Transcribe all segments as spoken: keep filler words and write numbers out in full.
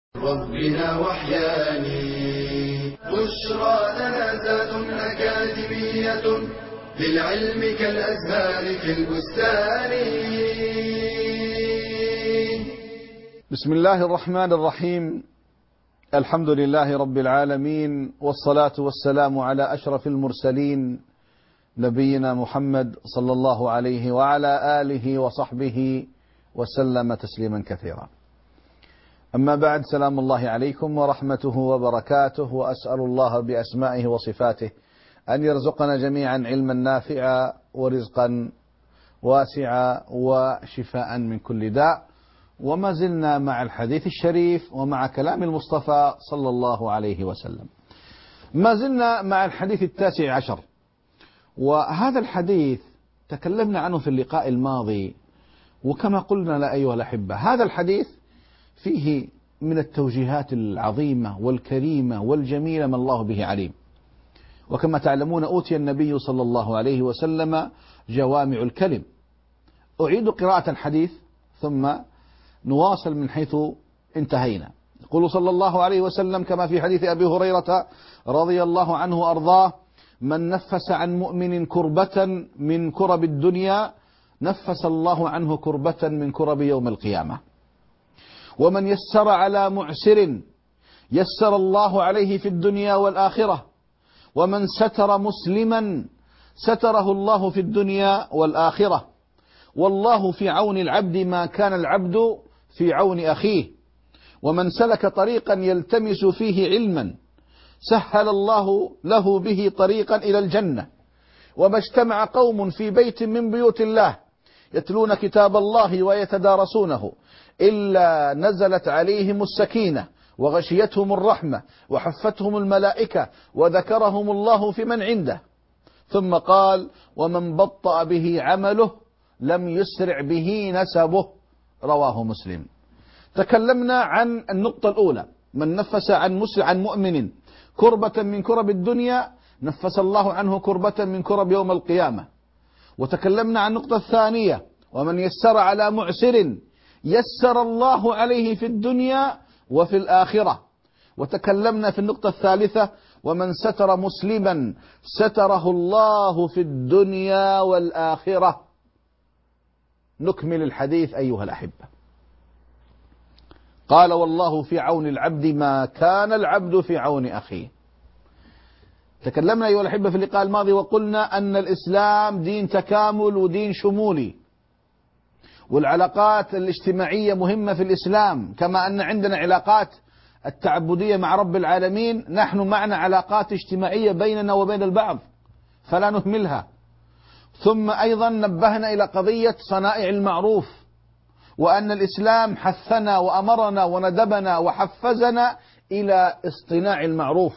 ربنا وحياني بشرى لنا ذات أكاديمية للعلم كالأزهار في البستان. بسم الله الرحمن الرحيم. الحمد لله رب العالمين، والصلاة والسلام على أشرف المرسلين نبينا محمد صلى الله عليه وعلى آله وصحبه وسلم تسليما كثيرا. أما بعد، سلام الله عليكم ورحمته وبركاته، وأسأل الله بأسمائه وصفاته أن يرزقنا جميعا علما نافعا ورزقا واسعا وشفاء من كل داء. وما زلنا مع الحديث الشريف ومع كلام المصطفى صلى الله عليه وسلم. ما زلنا مع الحديث التاسع عشر، وهذا الحديث تكلمنا عنه في اللقاء الماضي، وكما قلنا لا أيها الأحبة، هذا الحديث فيه من التوجيهات العظيمة والكريمة والجميلة ما الله به عليم. وكما تعلمون أوتي النبي صلى الله عليه وسلم جوامع الكلم. أعيد قراءة الحديث ثم نواصل من حيث انتهينا. يقول صلى الله عليه وسلم كما في حديث أبي هريرة رضي الله عنه وأرضاه: من نفس عن مؤمن كربة من كرب الدنيا نفس الله عنه كربة من كرب يوم القيامة. ومن يسر على معسر يسر الله عليه في الدنيا والآخرة. ومن ستر مسلما ستره الله في الدنيا والآخرة. والله في عون العبد ما كان العبد في عون أخيه. ومن سلك طريقا يلتمس فيه علما سهل الله له به طريقا إلى الجنة. وما اجتمع قوم في بيت من بيوت الله يتلون كتاب الله ويتدارسونه إلا نزلت عليهم السكينة وغشيتهم الرحمة وحفتهم الملائكة وذكرهم الله في من عنده. ثم قال: ومن بطأ به عمله لم يسرع به نسبه. رواه مسلم. تكلمنا عن النقطة الأولى: من نفس عن مسلم عن مؤمن كربة من كرب الدنيا نفس الله عنه كربة من كرب يوم القيامة. وتكلمنا عن النقطة الثانية: ومن يسر على معسر يسر الله عليه في الدنيا وفي الآخرة. وتكلمنا في النقطة الثالثة: ومن ستر مسلما ستره الله في الدنيا والآخرة. نكمل الحديث أيها الأحبة. قال: والله في عون العبد ما كان العبد في عون أخيه. تكلمنا أيها الأحبة في اللقاء الماضي وقلنا أن الإسلام دين تكامل ودين شمولي، والعلاقات الاجتماعية مهمة في الإسلام، كما أن عندنا علاقات التعبدية مع رب العالمين، نحن معنا علاقات اجتماعية بيننا وبين البعض فلا نهملها. ثم أيضا نبهنا إلى قضية صنائع المعروف، وأن الإسلام حثنا وأمرنا وندبنا وحفزنا إلى اصطناع المعروف.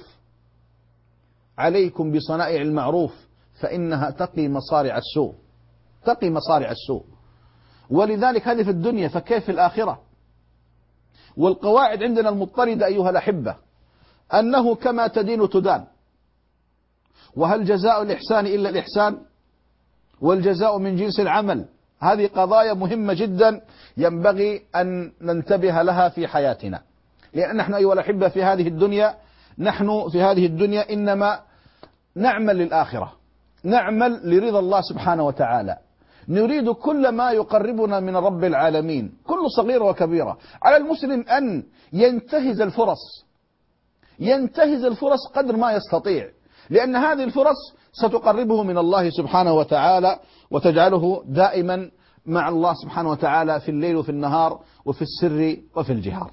عليكم بصنائع المعروف فإنها تقي مصارع السوء، تقي مصارع السوء. ولذلك هذه في الدنيا، فكيف في الآخرة؟ والقواعد عندنا المضطردة أيها الأحبة أنه كما تدين تدان. وهل جزاء الإحسان إلا الإحسان؟ والجزاء من جنس العمل. هذه قضايا مهمة جدا ينبغي أن ننتبه لها في حياتنا، لأن نحن أيها الأحبة في هذه الدنيا نحن في هذه الدنيا إنما نعمل للآخرة، نعمل لرضا الله سبحانه وتعالى، نريد كل ما يقربنا من رب العالمين، كل صغيرة وكبيرة. على المسلم أن ينتهز الفرص، ينتهز الفرص قدر ما يستطيع، لأن هذه الفرص ستقربه من الله سبحانه وتعالى وتجعله دائما مع الله سبحانه وتعالى في الليل وفي النهار وفي السر وفي الجهار.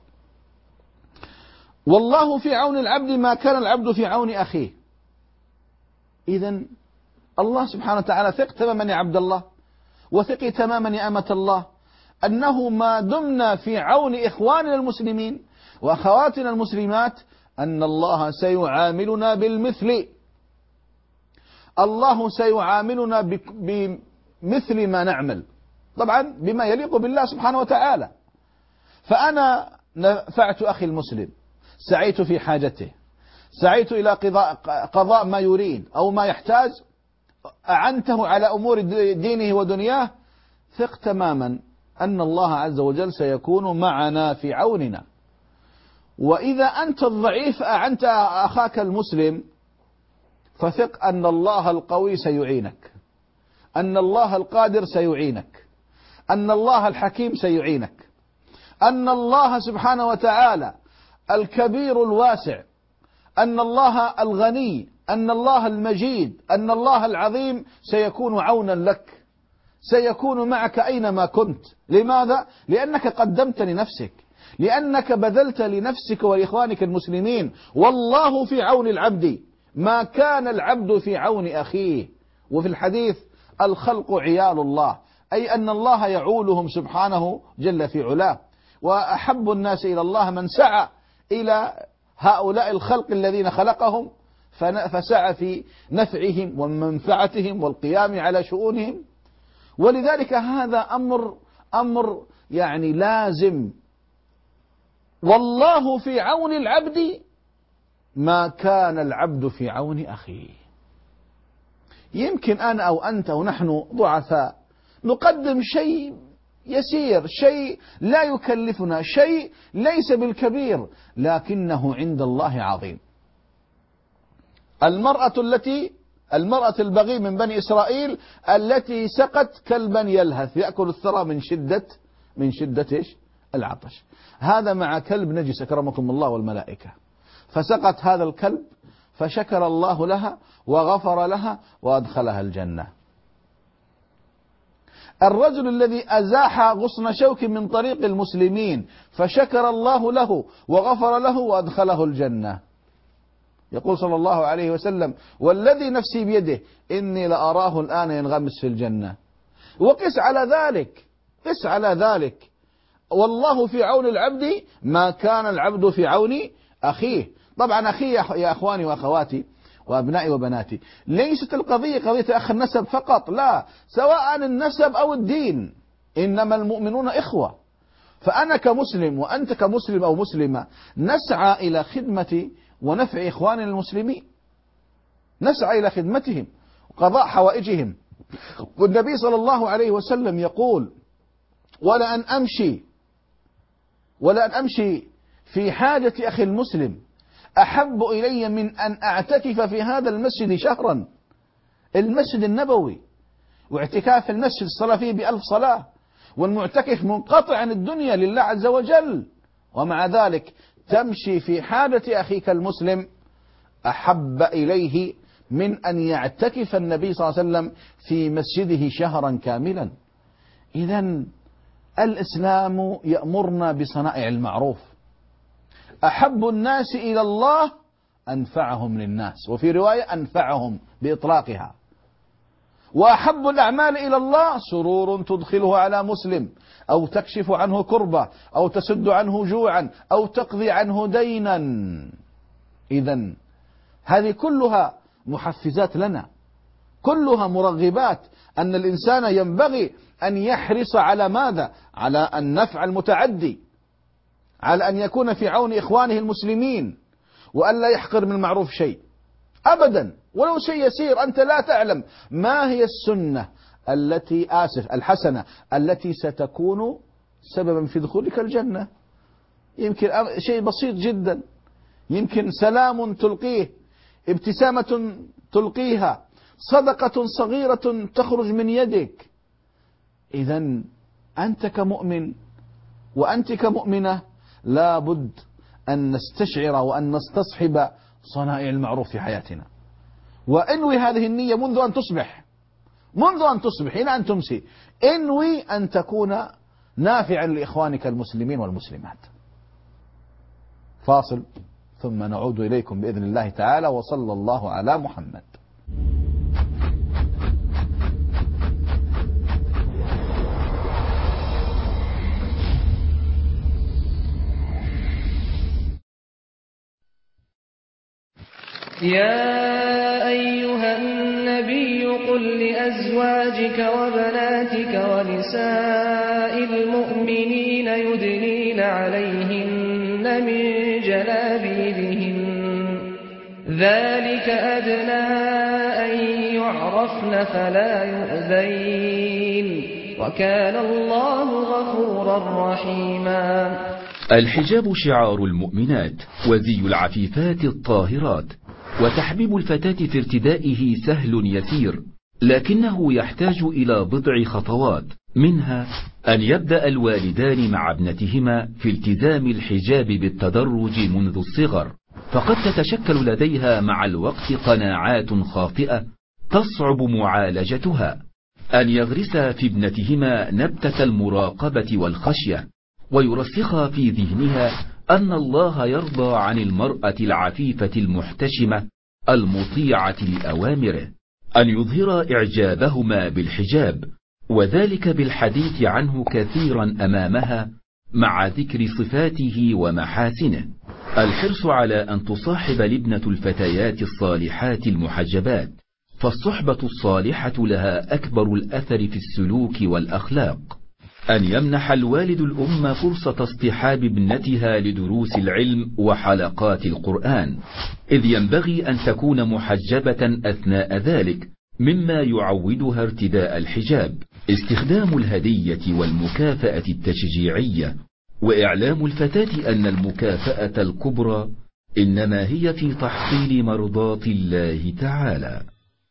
والله في عون العبد ما كان العبد في عون أخيه. إذن الله سبحانه وتعالى ثق تماما يا عبد الله، وثقي تماما يا أمة الله، أنه ما دمنا في عون إخواننا المسلمين وأخواتنا المسلمات أن الله سيعاملنا بالمثل. الله سيعاملنا بمثل ما نعمل، طبعا بما يليق بالله سبحانه وتعالى. فأنا نفعت أخي المسلم، سعيت في حاجته، سعيت إلى قضاء, قضاء ما يريد أو ما يحتاج، أعنته على أمور دينه ودنياه، ثق تماما أن الله عز وجل سيكون معنا في عوننا. وإذا أنت الضعيف أعنت أخاك المسلم فثق أن الله القوي سيعينك، أن الله القادر سيعينك، أن الله الحكيم سيعينك، أن الله سبحانه وتعالى الكبير الواسع، أن الله الغني، أن الله المجيد، أن الله العظيم سيكون عونا لك، سيكون معك أينما كنت. لماذا؟ لأنك قدمت لنفسك، لأنك بذلت لنفسك ولإخوانك المسلمين. والله في عون العبد ما كان العبد في عون أخيه. وفي الحديث الخلق عيال الله، أي أن الله يعولهم سبحانه جل في علاه. وأحب الناس إلى الله من سعى إلى هؤلاء الخلق الذين خلقهم فسعى في نفعهم ومنفعتهم والقيام على شؤونهم. ولذلك هذا أمر أمر يعني لازم. والله في عون العبد ما كان العبد في عون أخيه. يمكن أنا أو أنت ونحن ضعفاء نقدم شيء يسير، شيء لا يكلفنا، شيء ليس بالكبير، لكنه عند الله عظيم. المرأة التي المرأة البغي من بني إسرائيل التي سقت كلبا يلهث يأكل الثرى من شدة من شدة إيش؟ العطش. هذا مع كلب نجس أكرمكم الله والملائكة، فسقت هذا الكلب فشكر الله لها وغفر لها وأدخلها الجنة. الرجل الذي أزاح غصن شوك من طريق المسلمين فشكر الله له وغفر له وأدخله الجنة. يقول صلى الله عليه وسلم: والذي نفسي بيده إني لأراه الآن ينغمس في الجنة. وقس على ذلك، قس على ذلك. والله في عون العبد ما كان العبد في عون أخيه. طبعا أخي يا أخواني وأخواتي وأبنائي وبناتي، ليست القضية قضية أخ النسب فقط، لا، سواء النسب أو الدين، إنما المؤمنون إخوة. فأنا كمسلم وأنت كمسلم أو مسلمة نسعى إلى خدمة ونفع إخواننا المسلمين، نسعى إلى خدمتهم وقضاء حوائجهم. والنبي صلى الله عليه وسلم يقول: ولأن أمشي ولأن أمشي في حاجة أخي المسلم أحب إلي من أن أعتكف في هذا المسجد شهرا. المسجد النبوي، واعتكاف المسجد الصلاة فيه بألف صلاة، والمعتكف منقطع عن الدنيا لله عز وجل، ومع ذلك تمشي في حاجة أخيك المسلم أحب إليه من أن يعتكف النبي صلى الله عليه وسلم في مسجده شهرا كاملا. إذن الإسلام يأمرنا بصنائع المعروف. أحب الناس إلى الله أنفعهم للناس، وفي رواية أنفعهم بإطلاقها. وأحب الأعمال إلى الله سرور تدخله على مسلم، أو تكشف عنه كربة، أو تسد عنه جوعا، أو تقضي عنه دينا. إذن هذه كلها محفزات لنا، كلها مرغبات أن الإنسان ينبغي أن يحرص على ماذا؟ على النفع المتعدي، على أن يكون في عون إخوانه المسلمين، وأن لا يحقر من المعروف شيء أبدا، ولو شيء يسير. أنت لا تعلم ما هي السنة التي آسف الحسنة التي ستكون سببا في دخولك الجنة. يمكن شيء بسيط جدا، يمكن سلام تلقيه، ابتسامة تلقيها، صدقة صغيرة تخرج من يدك. إذن أنت كمؤمن وأنت كمؤمنة لا بد أن نستشعر وأن نستصحب صنائع المعروف في حياتنا، وانوي هذه النية منذ أن تصبح، منذ أن تصبح إلى أن تمسي، انوي أن تكون نافعا لإخوانك المسلمين والمسلمات. فاصل ثم نعود إليكم بإذن الله تعالى، وصلى الله على محمد. يا أيها النبي قل لأزواجك وبناتك ونساء المؤمنين يدنين عليهن من جلابيبهن ذلك أدنى أن يعرفن فلا يؤذين وكان الله غفورا رحيما. الحجاب شعار المؤمنات وزي العفيفات الطاهرات، وتحبيب الفتاة في ارتدائه سهل يسير، لكنه يحتاج إلى بضع خطوات، منها أن يبدأ الوالدان مع ابنتهما في التزام الحجاب بالتدرج منذ الصغر، فقد تتشكل لديها مع الوقت قناعات خاطئة تصعب معالجتها. أن يغرسا في ابنتهما نبتة المراقبة والخشية، ويرسخا في ذهنها أن الله يرضى عن المرأة العفيفة المحتشمة المطيعة لأوامره. أن يظهر إعجابهما بالحجاب، وذلك بالحديث عنه كثيرا أمامها مع ذكر صفاته ومحاسنه. الحرص على أن تصاحب الابنة الفتيات الصالحات المحجبات، فالصحبة الصالحة لها أكبر الأثر في السلوك والأخلاق. أن يمنح الوالد الأم فرصة اصطحاب ابنتها لدروس العلم وحلقات القرآن، إذ ينبغي أن تكون محجبة أثناء ذلك، مما يعودها ارتداء الحجاب. استخدام الهدية والمكافأة التشجيعية، وإعلام الفتاة أن المكافأة الكبرى إنما هي في تحصيل مرضاة الله تعالى.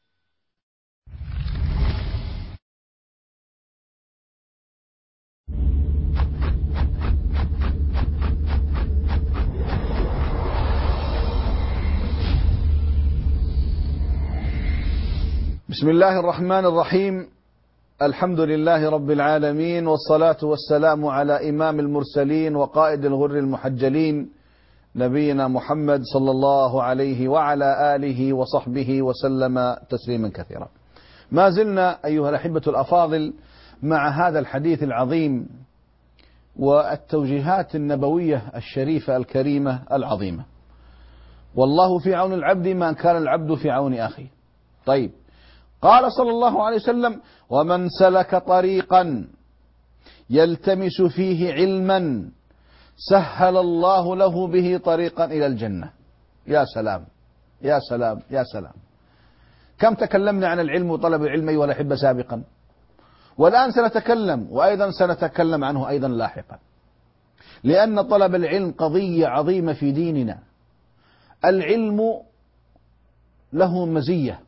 بسم الله الرحمن الرحيم. الحمد لله رب العالمين، والصلاة والسلام على إمام المرسلين وقائد الغر المحجلين نبينا محمد صلى الله عليه وعلى آله وصحبه وسلم تسليما كثيرا. ما زلنا أيها الأحبة الأفاضل مع هذا الحديث العظيم والتوجيهات النبوية الشريفة الكريمة العظيمة. والله في عون العبد ما كان العبد في عون أخيه. طيب، قال صلى الله عليه وسلم: ومن سلك طريقا يلتمس فيه علما سهل الله له به طريقا إلى الجنة. يا سلام يا سلام يا سلام. كم تكلمنا عن العلم وطلب العلم أيها الأحبة سابقا، والآن سنتكلم وأيضا سنتكلم عنه أيضا لاحقا، لأن طلب العلم قضية عظيمة في ديننا. العلم له مزية،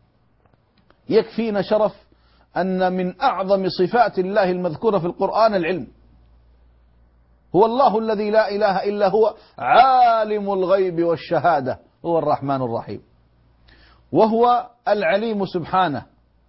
يكفينا شرف أن من أعظم صفات الله المذكورة في القرآن العلم. هو الله الذي لا إله إلا هو عالم الغيب والشهادة، هو الرحمن الرحيم، وهو العليم سبحانه،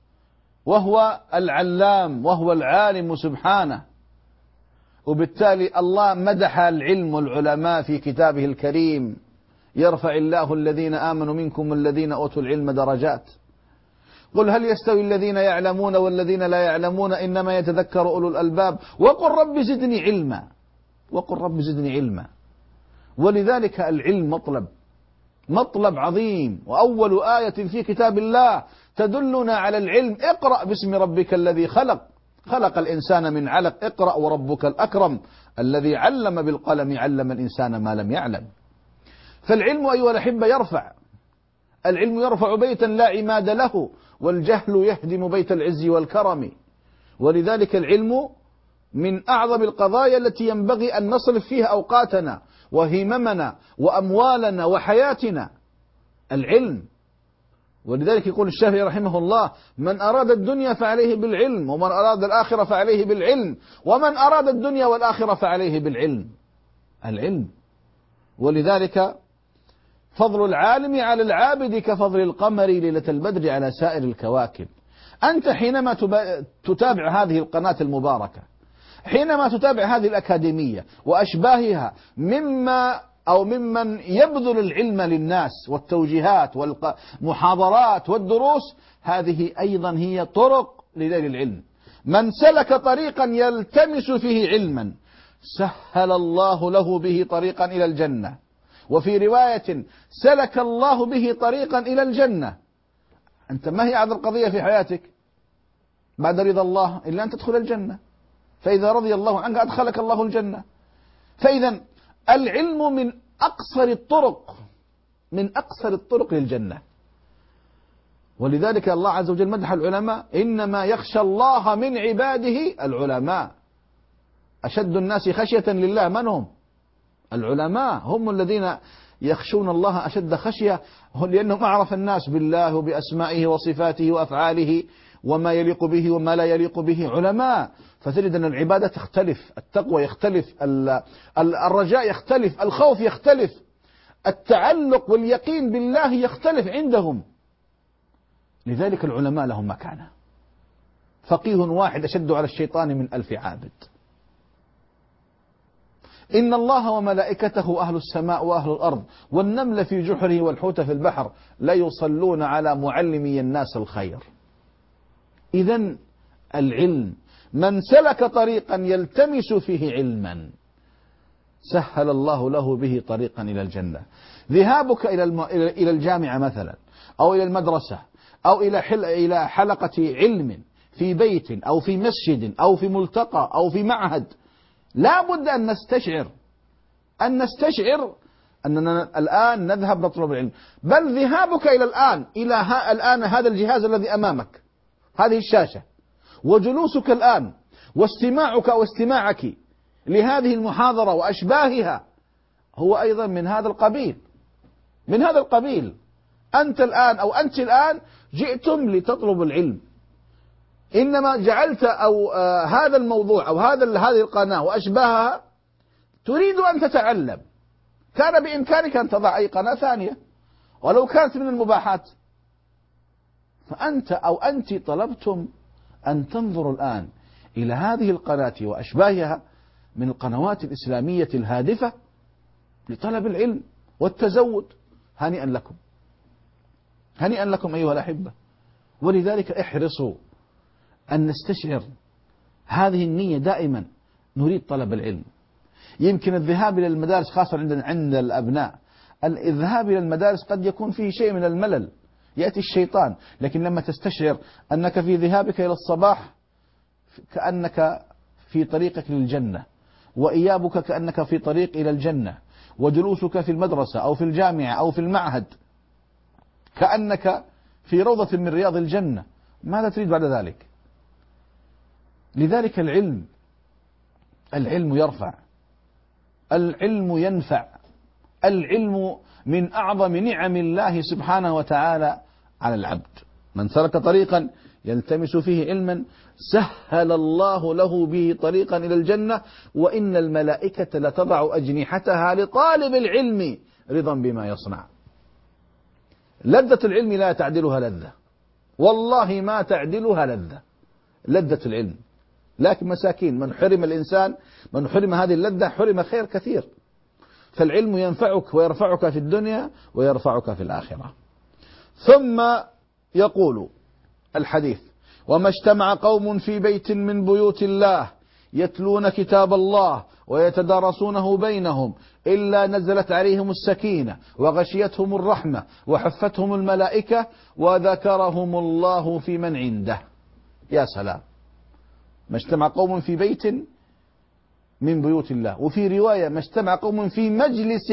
وهو العلام، وهو العالم سبحانه. وبالتالي الله مدح العلم والعلماء في كتابه الكريم: يرفع الله الذين آمنوا منكم والذين أوتوا العلم درجات. قل هل يستوي الذين يعلمون والذين لا يعلمون إنما يتذكر أولو الألباب وقل رب زدني علما، وقل رب زدني علما. ولذلك العلم مطلب مطلب عظيم، وأول آية في كتاب الله تدلنا على العلم: اقرأ باسم ربك الذي خلق، خلق الإنسان من علق، اقرأ وربك الأكرم الذي علم بالقلم علم الإنسان ما لم يعلم. فالعلم أيها الأحبة يرفع، العلم يرفع بيتا لا عماد له، والجهل يهدم بيت العز والكرم. ولذلك العلم من أعظم القضايا التي ينبغي أن نصرف فيها أوقاتنا وهممنا وأموالنا وحياتنا، العلم. ولذلك يقول الشافعي رحمه الله: من أراد الدنيا فعليه بالعلم، ومن أراد الآخرة فعليه بالعلم، ومن أراد الدنيا والآخرة فعليه بالعلم. العلم. ولذلك فضل العالم على العابد كفضل القمر ليلة البدر على سائر الكواكب. أنت حينما تتابع هذه القناة المباركة، حينما تتابع هذه الأكاديمية وأشباهها مما أو ممن يبذل العلم للناس والتوجيهات والمحاضرات والدروس، هذه أيضا هي طرق لنيل العلم. من سلك طريقا يلتمس فيه علما سهل الله له به طريقا إلى الجنة. وفي رواية: سلك الله به طريقا إلى الجنة. أنت ما هي أعظم قضية في حياتك بعد رضا الله إلا أن تدخل الجنة؟ فإذا رضي الله عنك أدخلك الله الجنة. فإذا العلم من أقصر الطرق من أقصر الطرق للجنة. ولذلك الله عز وجل مدح العلماء: إنما يخشى الله من عباده العلماء. أشد الناس خشية لله من هم؟ العلماء هم الذين يخشون الله أشد خشية، لأنهم أعرف الناس بالله وبأسمائه وصفاته وأفعاله وما يليق به وما لا يليق به، علماء. فتجد أن العبادة تختلف، التقوى يختلف، الرجاء يختلف، الخوف يختلف، التعلق واليقين بالله يختلف عندهم. لذلك العلماء لهم مكانة. فقيه واحد أشد على الشيطان من ألف عابد. إن الله وملائكته أهل السماء وأهل الأرض والنمل في جحره والحوت في البحر لا يصلون على معلمي الناس الخير. إذن العلم، من سلك طريقا يلتمس فيه علما سهل الله له به طريقا إلى الجنة. ذهابك إلى الجامعة مثلا أو إلى المدرسة أو إلى حلقة علم في بيت أو في مسجد أو في ملتقى أو في معهد، لا بد أن نستشعر أن نستشعر أننا الآن نذهب نطلب العلم. بل ذهابك إلى الآن إلى ها الآن هذا الجهاز الذي أمامك، هذه الشاشة، وجلوسك الآن واستماعك واستماعك لهذه المحاضرة وأشباهها هو أيضا من هذا القبيل، من هذا القبيل. أنت الآن أو أنت الآن جئتم لتطلب العلم، إنما جعلت أو آه هذا الموضوع أو هذا هذه القناة وأشباهها تريد أن تتعلم. كان بإمكانك أن تضع أي قناة ثانية ولو كانت من المباحات، فأنت أو أنت طلبتم أن تنظروا الآن إلى هذه القناة وأشباهها من القنوات الإسلامية الهادفة لطلب العلم والتزود. هنيئا لكم، هنيئا لكم أيها الأحبة. ولذلك احرصوا أن نستشعر هذه النية دائما، نريد طلب العلم. يمكن الذهاب إلى المدارس خاصة عند عند الأبناء، الذهاب إلى المدارس قد يكون فيه شيء من الملل، يأتي الشيطان، لكن لما تستشعر أنك في ذهابك إلى الصباح كأنك في طريقك للجنة، وإيابك كأنك في طريق إلى الجنة، وجلوسك في المدرسة أو في الجامعة أو في المعهد كأنك في روضة من رياض الجنة، ماذا تريد بعد ذلك؟ لذلك العلم، العلم يرفع، العلم ينفع، العلم من أعظم نعم الله سبحانه وتعالى على العبد. من سلك طريقا يلتمس فيه علما سهل الله له به طريقا إلى الجنة، وإن الملائكة لتضع أجنحتها لطالب العلم رضا بما يصنع. لذة العلم لا تعدلها لذة، والله ما تعدلها لذة، لذة العلم. لكن مساكين من حرم الإنسان، من حرم هذه اللذة حرم خير كثير. فالعلم ينفعك ويرفعك في الدنيا ويرفعك في الآخرة. ثم يقول الحديث: وما اجتمع قوم في بيت من بيوت الله يتلون كتاب الله ويتدارسونه بينهم إلا نزلت عليهم السكينة وغشيتهم الرحمة وحفتهم الملائكة وذكرهم الله في من عنده. يا سلام، ما اجتمع قوم في بيت من بيوت الله، وفي رواية ما اجتمع قوم في مجلس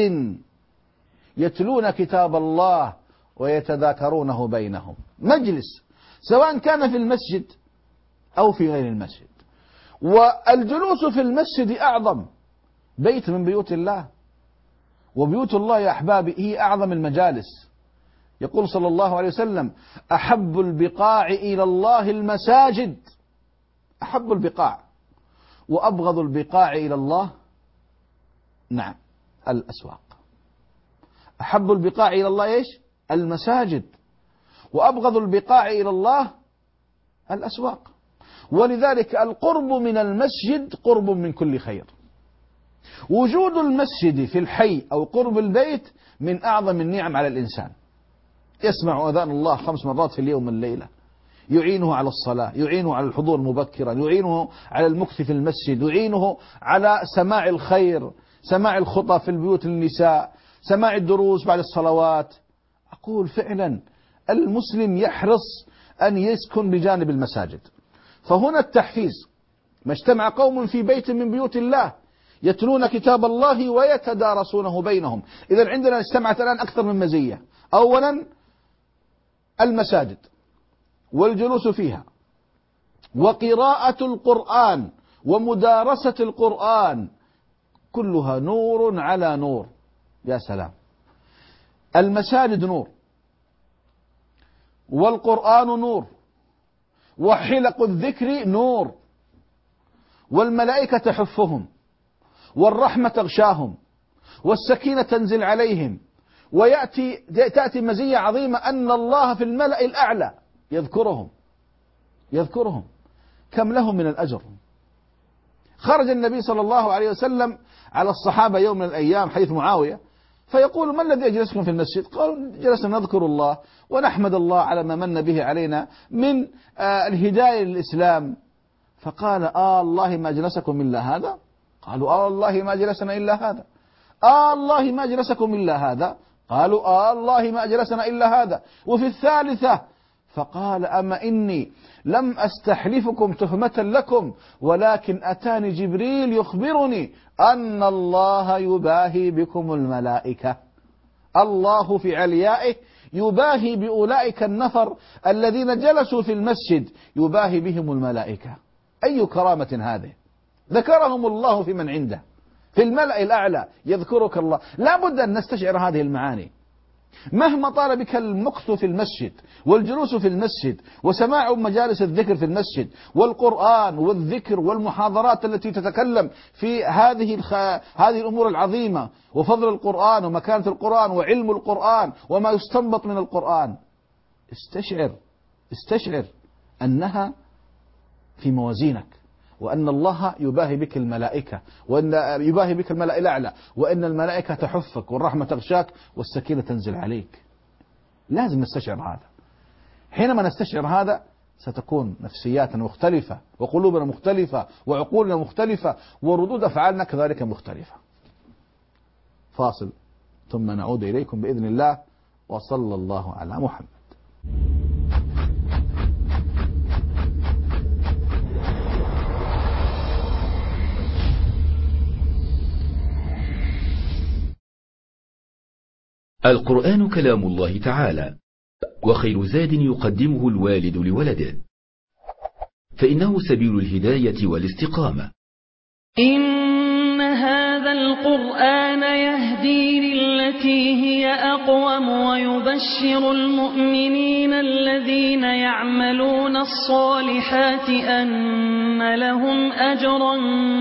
يتلون كتاب الله ويتذاكرونه بينهم. مجلس سواء كان في المسجد أو في غير المسجد، والجلوس في المسجد أعظم بيت من بيوت الله، وبيوت الله يا أحبابي هي أعظم المجالس. يقول صلى الله عليه وسلم: أحب البقاع إلى الله المساجد، أحب البقاع، وأبغض البقاع إلى الله نعم الأسواق. أحب البقاع إلى الله إيش؟ المساجد، وأبغض البقاع إلى الله الأسواق. ولذلك القرب من المسجد قرب من كل خير. وجود المسجد في الحي أو قرب البيت من أعظم النعم على الإنسان. يسمع أذان الله خمس مرات في اليوم والليلة، يعينه على الصلاة، يعينه على الحضور مبكرا، يعينه على المكث في المسجد، يعينه على سماع الخير، سماع الخطى في البيوت للنساء، سماع الدروس بعد الصلوات. أقول فعلا المسلم يحرص أن يسكن بجانب المساجد. فهنا التحفيز: ما اجتمع قوم في بيت من بيوت الله يتلون كتاب الله ويتدارسونه بينهم. إذن عندنا اجتمعت الآن أكثر من مزية. أولا المساجد والجلوس فيها، وقراءة القرآن ومدارسة القرآن كلها نور على نور. يا سلام. المساجد نور، والقرآن نور، وحلق الذكر نور، والملائكة تحفهم، والرحمة تغشاهم، والسكينة تنزل عليهم، ويأتي تأتي مزية عظيمة أن الله في الملأ الأعلى يذكرهم يذكرهم كم لهم من الأجر. خرج النبي صلى الله عليه وسلم على الصحابة يوم من الأيام حديث معاوية، فيقول: ما الذي أجلسكم في المسجد؟ قالوا: جلسنا نذكر الله ونحمد الله على ما من به علينا من آه الهداية للإسلام. فقال: آه الله ما أجلسكم إلا هذا؟ قالوا: آه الله ما أجلسنا إلا هذا. آه الله ما أجلسكم إلا هذا؟ قالوا: آه الله ما أجلسنا إلا هذا. وفي الثالثة فقال: أما إني لم أستحلفكم تهمة لكم، ولكن أتاني جبريل يخبرني أن الله يباهي بكم الملائكة. الله في عليائه يباهي بأولئك النفر الذين جلسوا في المسجد، يباهي بهم الملائكة. أي كرامة هذه! ذكرهم الله في من عنده في الملأ الأعلى، يذكرك الله. لا بد أن نستشعر هذه المعاني. مهما طال بك المكث في المسجد والجلوس في المسجد وسماع مجالس الذكر في المسجد والقرآن والذكر والمحاضرات التي تتكلم في هذه الخ... هذه الأمور العظيمة وفضل القرآن ومكانة القرآن وعلم القرآن وما يستنبط من القرآن، استشعر استشعر أنها في موازينك، وأن الله يباهي بك الملائكة، وأن يباهي بك الملأ الأعلى، وأن الملائكة تحفك، والرحمة تغشاك، والسكينة تنزل عليك. لازم نستشعر هذا. حينما نستشعر هذا ستكون نفسياتنا مختلفة، وقلوبنا مختلفة، وعقولنا مختلفة، وردود أفعالنا كذلك مختلفة. فاصل ثم نعود إليكم بإذن الله، وصلى الله على محمد. القرآن كلام الله تعالى، وخير زاد يقدمه الوالد لولده، فإنه سبيل الهداية والاستقامة. إن هذا القرآن يهدي للتي هي أقوم ويبشر المؤمنين الذين يعملون الصالحات أن لهم أجرا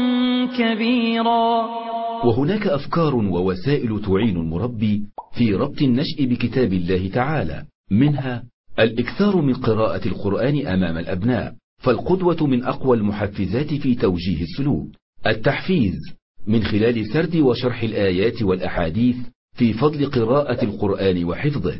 كبيرا. وهناك أفكار ووسائل تعين المربي في ربط النشء بكتاب الله تعالى، منها الإكثار من قراءة القرآن أمام الأبناء، فالقدوة من أقوى المحفزات في توجيه السلوك. التحفيز من خلال سرد وشرح الآيات والأحاديث في فضل قراءة القرآن وحفظه.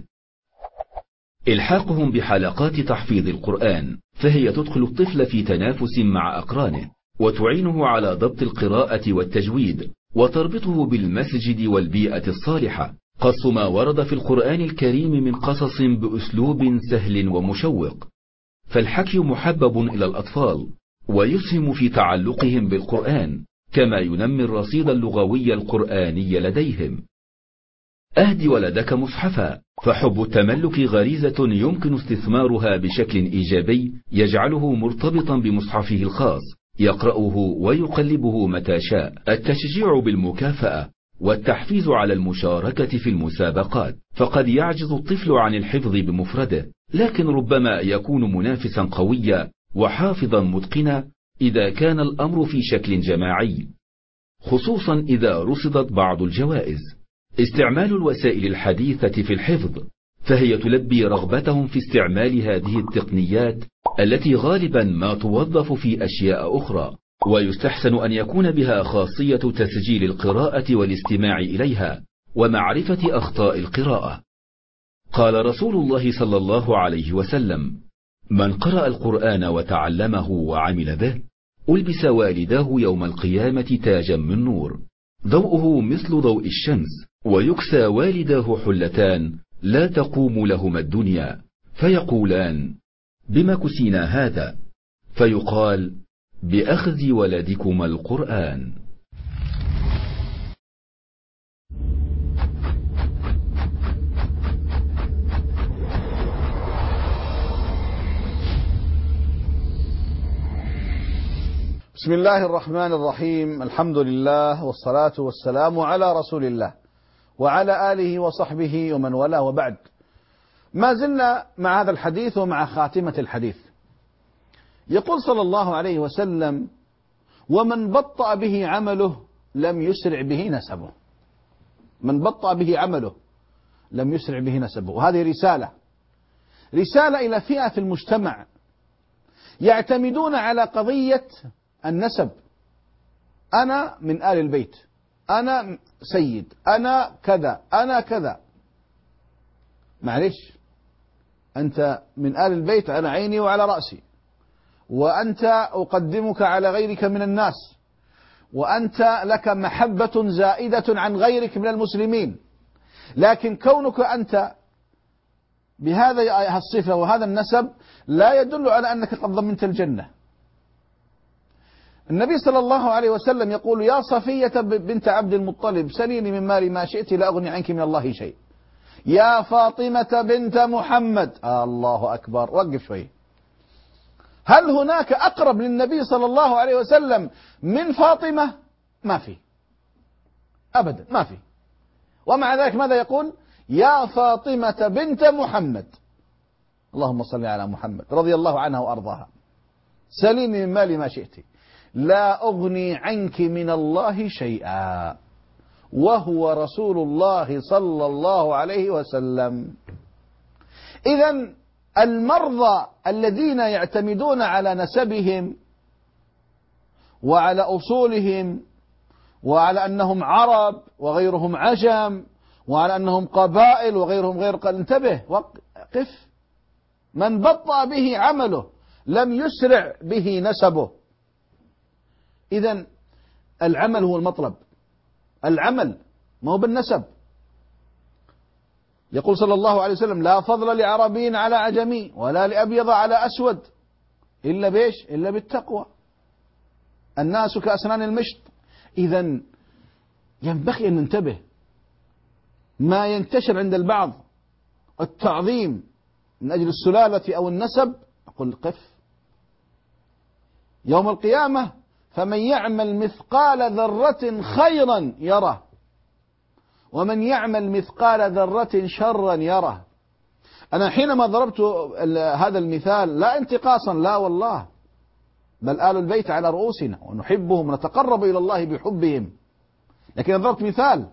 إلحاقهم بحلقات تحفيظ القرآن، فهي تدخل الطفل في تنافس مع أقرانه، وتعينه على ضبط القراءة والتجويد، وتربطه بالمسجد والبيئة الصالحة. قص ما ورد في القرآن الكريم من قصص بأسلوب سهل ومشوق، فالحكي محبب إلى الأطفال ويسهم في تعلقهم بالقرآن، كما ينمي الرصيد اللغوي القرآني لديهم. أهدي ولدك مصحفا، فحب التملك غريزة يمكن استثمارها بشكل إيجابي يجعله مرتبطا بمصحفه الخاص، يقرأه ويقلبه متى شاء. التشجيع بالمكافأة والتحفيز على المشاركة في المسابقات، فقد يعجز الطفل عن الحفظ بمفرده، لكن ربما يكون منافسا قويا وحافظا متقنا إذا كان الأمر في شكل جماعي، خصوصا إذا رصدت بعض الجوائز. استعمال الوسائل الحديثة في الحفظ، فهي تلبي رغبتهم في استعمال هذه التقنيات التي غالبا ما توظف في أشياء أخرى، ويستحسن أن يكون بها خاصية تسجيل القراءة والاستماع إليها ومعرفة أخطاء القراءة. قال رسول الله صلى الله عليه وسلم: من قرأ القرآن وتعلمه وعمل به ألبس والداه يوم القيامة تاجا من نور ضوءه مثل ضوء الشمس، ويكسى والداه حلتان لا تقوم لهما الدنيا، فيقولان: بما كسينا هذا؟ فيقال: بأخذ ولدكما القرآن. بسم الله الرحمن الرحيم. الحمد لله والصلاة والسلام على رسول الله وعلى آله وصحبه ومن والاه، وبعد. ما زلنا مع هذا الحديث ومع خاتمة الحديث. يقول صلى الله عليه وسلم: ومن بطأ به عمله لم يسرع به نسبه. من بطأ به عمله لم يسرع به نسبه. وهذه رسالة رسالة إلى فئة في المجتمع يعتمدون على قضية النسب. أنا من آل البيت، أنا سيد، أنا كذا، أنا كذا. معلش، أنت من آل البيت على عيني وعلى رأسي، وأنت أقدمك على غيرك من الناس، وأنت لك محبة زائدة عن غيرك من المسلمين، لكن كونك أنت بهذه الصفة وهذا النسب لا يدل على أنك قد ضمنت الجنة. النبي صلى الله عليه وسلم يقول: يا صفية بنت عبد المطلب سليني من مالي ما شئت لا أغني عنك من الله شيء. يا فاطمة بنت محمد. آه الله أكبر، وقف شوي. هل هناك أقرب للنبي صلى الله عليه وسلم من فاطمة؟ ما في أبدا، ما في. ومع ذلك ماذا يقول؟ يا فاطمة بنت محمد، اللهم صل على محمد، رضي الله عنها وأرضاها، سليني من مالي ما شئت لا أغني عنك من الله شيئا، وهو رسول الله صلى الله عليه وسلم. إذن المرضى الذين يعتمدون على نسبهم وعلى أصولهم وعلى أنهم عرب وغيرهم عجم وعلى أنهم قبائل وغيرهم غير قبائل، انتبه، وقف. من بطأ به عمله لم يسرع به نسبه. إذن العمل هو المطلب، العمل ما هو بالنسب. يقول صلى الله عليه وسلم: لا فضل لعربي على عجمي ولا لأبيض على أسود إلا بيش إلا بالتقوى، الناس كأسنان المشط. إذن ينبغي أن ننتبه. ما ينتشر عند البعض التعظيم من أجل السلالة أو النسب، أقول قف. يوم القيامة فمن يعمل مثقال ذرة خيرا يره، ومن يعمل مثقال ذرة شرا يره. أنا حينما ضربت هذا المثال لا انتقاصا، لا والله، بل آل البيت على رؤوسنا ونحبهم ونتقرب إلى الله بحبهم، لكن ضربت مثال.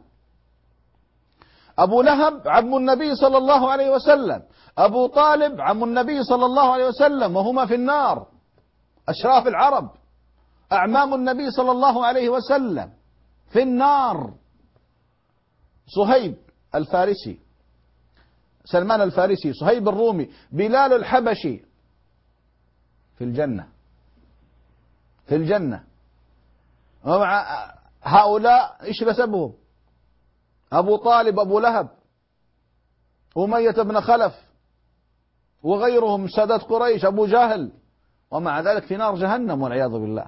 أبو لهب عم النبي صلى الله عليه وسلم، أبو طالب عم النبي صلى الله عليه وسلم، وهما في النار، أشراف العرب، أعمام النبي صلى الله عليه وسلم في النار. صهيب الفارسي، سلمان الفارسي، صهيب الرومي، بلال الحبشي في الجنة، في الجنة. ومع هؤلاء إيش نسبهم؟ أبو طالب، أبو لهب، أمية بن خلف، وغيرهم سادات قريش، أبو جهل، ومع ذلك في نار جهنم والعياذ بالله.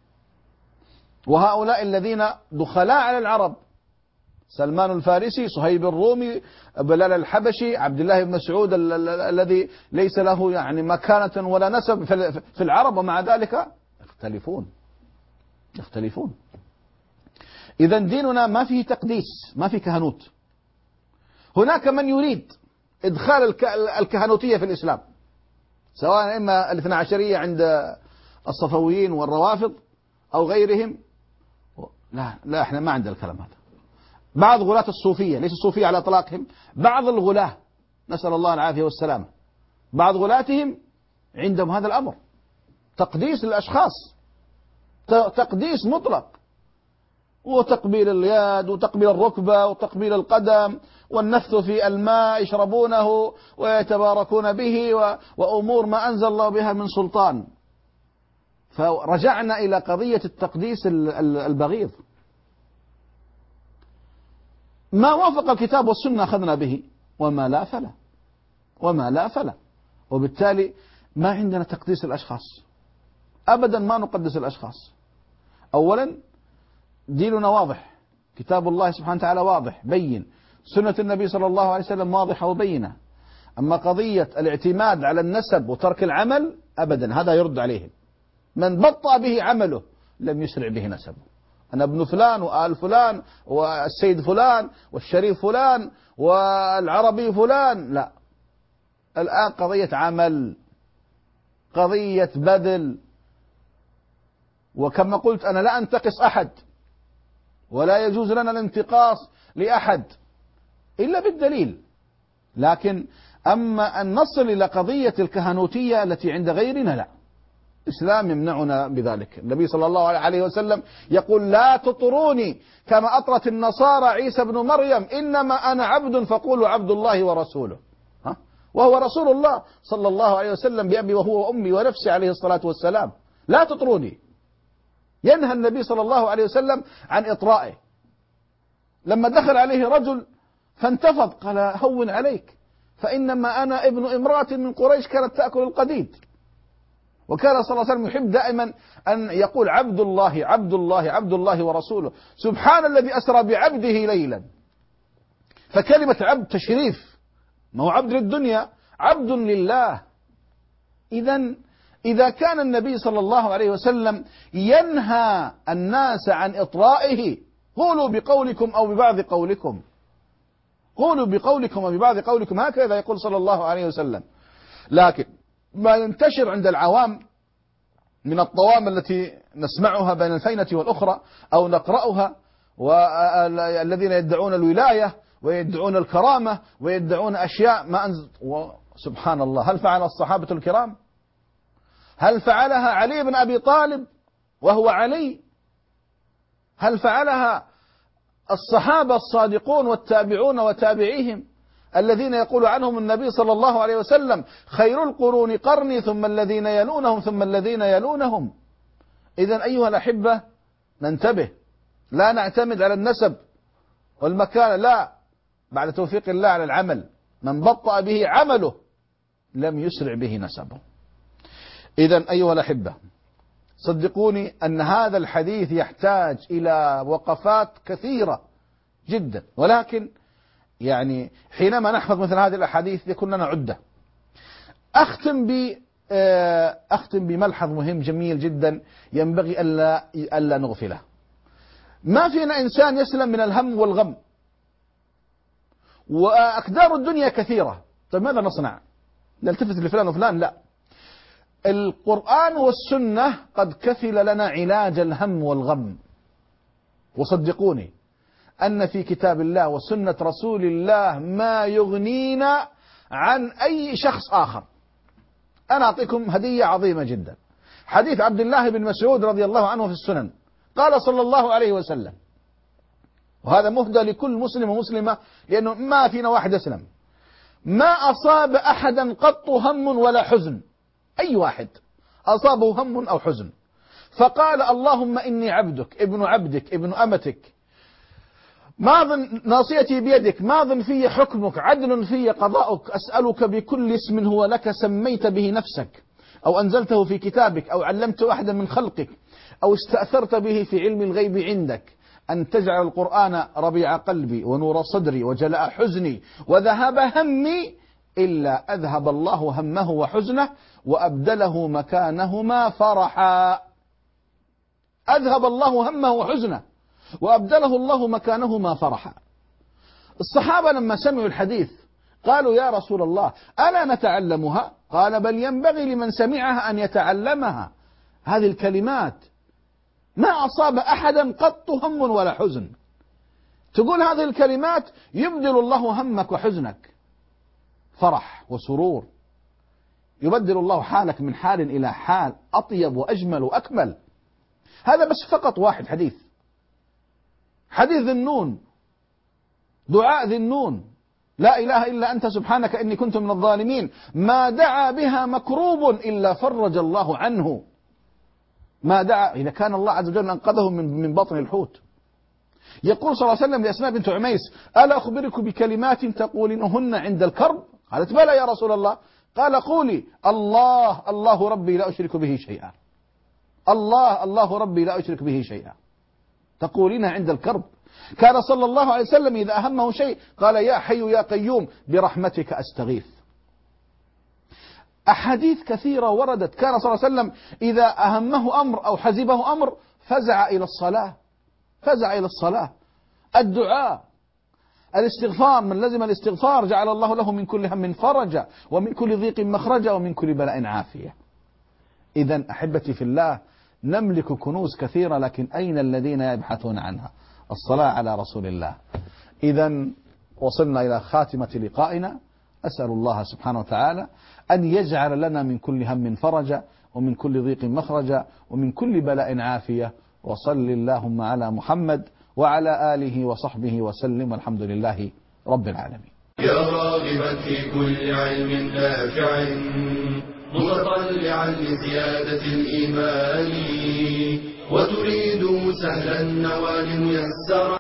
وهؤلاء الذين دخلاء على العرب: سلمان الفارسي، صهيب الرومي، بلال الحبشي، عبد الله بن مسعود الذي ليس له يعني مكانة ولا نسب في العرب، ومع ذلك يختلفون يختلفون. إذن ديننا ما فيه تقديس، ما فيه كهنوت. هناك من يريد إدخال الكهنوتية في الإسلام، سواء إما الاثنى عشرية عند الصفويين والروافض أو غيرهم. لا لا، احنا ما عندنا الكلام هذا. بعض غلاة الصوفية، ليس الصوفية على إطلاقهم، بعض الغلاة، نسأل الله العافية والسلامة، بعض غلاتهم عندهم هذا الأمر، تقديس للأشخاص، تقديس مطلق، وتقبيل اليد وتقبيل الركبة وتقبيل القدم والنفث في الماء يشربونه ويتباركون به، وأمور ما أنزل الله بها من سلطان. فرجعنا إلى قضية التقديس البغيض. ما وافق الكتاب والسنة أخذنا به، وما لا فلا، وما لا فلا. وبالتالي ما عندنا تقديس الأشخاص أبدا، ما نقدس الأشخاص. أولا ديننا واضح، كتاب الله سبحانه وتعالى واضح بين، سنة النبي صلى الله عليه وسلم واضحة وبينة. أما قضية الاعتماد على النسب وترك العمل أبدا، هذا يرد عليهم. من بطأ به عمله لم يسرع به نسبه. أنا ابن فلان وآل فلان والسيد فلان والشريف فلان والعربي فلان، لا، الآن قضية عمل، قضية بذل. وكما قلت أنا لا أنتقص أحد، ولا يجوز لنا الانتقاص لأحد إلا بالدليل، لكن أما أن نصل إلى قضية الكهنوتية التي عند غيرنا لا، الإسلام يمنعنا بذلك. النبي صلى الله عليه وسلم يقول لا تطروني كما أطرت النصارى عيسى بن مريم، إنما أنا عبد فقولوا عبد الله ورسوله، ها؟ وهو رسول الله صلى الله عليه وسلم بأبي وهو وأمي ونفسي عليه الصلاة والسلام. لا تطروني. ينهى النبي صلى الله عليه وسلم عن إطرائه. لما دخل عليه رجل فانتفض قال هون عليك، فإنما أنا ابن امرأة من قريش كانت تأكل القديد. وكان صلى الله عليه وسلم يحب دائما أن يقول عبد الله عبد الله عبد الله ورسوله. سبحان الذي أسرى بعبده ليلا. فكلمة عبد تشريف، ما هو عبد للدنيا، عبد لله. إذن إذا كان النبي صلى الله عليه وسلم ينهى الناس عن إطرائه، قولوا بقولكم أو ببعض قولكم، قولوا بقولكم أو ببعض قولكم، هكذا يقول صلى الله عليه وسلم. لكن ما ينتشر عند العوام من الطوام التي نسمعها بين الفينة والأخرى أو نقرأها، والذين يدعون الولاية ويدعون الكرامة ويدعون أشياء ما أنزل. سبحان الله، هل فعل الصحابة الكرام؟ هل فعلها علي بن أبي طالب وهو علي؟ هل فعلها الصحابة الصادقون والتابعون وتابعيهم الذين يقول عنهم النبي صلى الله عليه وسلم خير القرون قرني ثم الذين يلونهم ثم الذين يلونهم؟ إذن أيها الأحبة ننتبه، لا نعتمد على النسب والمكانة، لا، بعد توفيق الله على العمل. من بطأ به عمله لم يسرع به نسبه. إذن أيها الأحبة صدقوني أن هذا الحديث يحتاج إلى وقفات كثيرة جدا، ولكن يعني حينما نحفظ مثل هذه الأحاديث يكون لنا عدة. أختم ب أختم بملحظ مهم جميل جدا ينبغي ألا ألا نغفله. ما فينا إنسان يسلم من الهم والغم، وأقدار الدنيا كثيرة. طيب ماذا نصنع؟ نلتفت لفلان وفلان؟ لا، القرآن والسنة قد كفل لنا علاج الهم والغم. وصدقوني أن في كتاب الله وسنة رسول الله ما يغنينا عن أي شخص آخر. أنا أعطيكم هدية عظيمة جدا. حديث عبد الله بن مسعود رضي الله عنه في السنن، قال صلى الله عليه وسلم، وهذا مهدى لكل مسلم ومسلمة لأنه ما فينا واحد يسلم، ما أصاب أحدا قط هم ولا حزن، أي واحد أصابه هم أو حزن، فقال اللهم إني عبدك ابن عبدك ابن أمتك، ماض ناصيتي بيدك، ماض في حكمك، عدل في قضاؤك، أسألك بكل اسم هو لك سميت به نفسك أو أنزلته في كتابك أو علمته أحدا من خلقك أو استأثرت به في علم الغيب عندك أن تجعل القرآن ربيع قلبي ونور صدري وجلاء حزني وذهاب همي إلا أذهب الله همه وحزنه وأبدله مكانهما فرحا. أذهب الله همه وحزنه وأبدله الله مكانهما فرحا. الصحابة لما سمعوا الحديث قالوا يا رسول الله ألا نتعلمها؟ قال بل ينبغي لمن سمعها أن يتعلمها. هذه الكلمات ما أصاب أحدا قط هم ولا حزن، تقول هذه الكلمات يبدل الله همك وحزنك فرح وسرور، يبدل الله حالك من حال إلى حال أطيب وأجمل وأكمل. هذا بس فقط واحد حديث، حديث ذي النون، دعاء ذي النون، لا إله إلا أنت سبحانك إني كنت من الظالمين، ما دعا بها مكروب إلا فرج الله عنه. ما دعا، إذا كان الله عز وجل أنقذه من من بطن الحوت. يقول صلى الله عليه وسلم لأسماء بنت عميس ألا أخبرك بكلمات تقولينهن عند الكرب؟ قالت بلى يا رسول الله. قال قولي الله الله ربي لا أشرك به شيئا، الله الله ربي لا أشرك به شيئا، تقولينها عند الكرب. كان صلى الله عليه وسلم إذا أهمه شيء قال يا حي يا قيوم برحمتك أستغيث. أحاديث كثيرة وردت، كان صلى الله عليه وسلم إذا أهمه أمر أو حزبه أمر فزع إلى الصلاة، فزع إلى الصلاة. الدعاء، الاستغفار، من لزم الاستغفار جعل الله له من كل هم فرجا ومن كل ضيق مخرجا ومن كل بلاء عافية. إذن أحبتي في الله، نملك كنوز كثيرة، لكن أين الذين يبحثون عنها؟ الصلاة على رسول الله. إذن وصلنا إلى خاتمة لقائنا. أسأل الله سبحانه وتعالى أن يجعل لنا من كل هم فرجا ومن كل ضيق مخرجا ومن كل بلاء عافية. وصل اللهم على محمد وعلى آله وصحبه وسلم، والحمد لله رب العالمين. يا راغبا في كل علم نافع متطلعا لزيادة الإيمان وتريد سهلا النوال ميسرا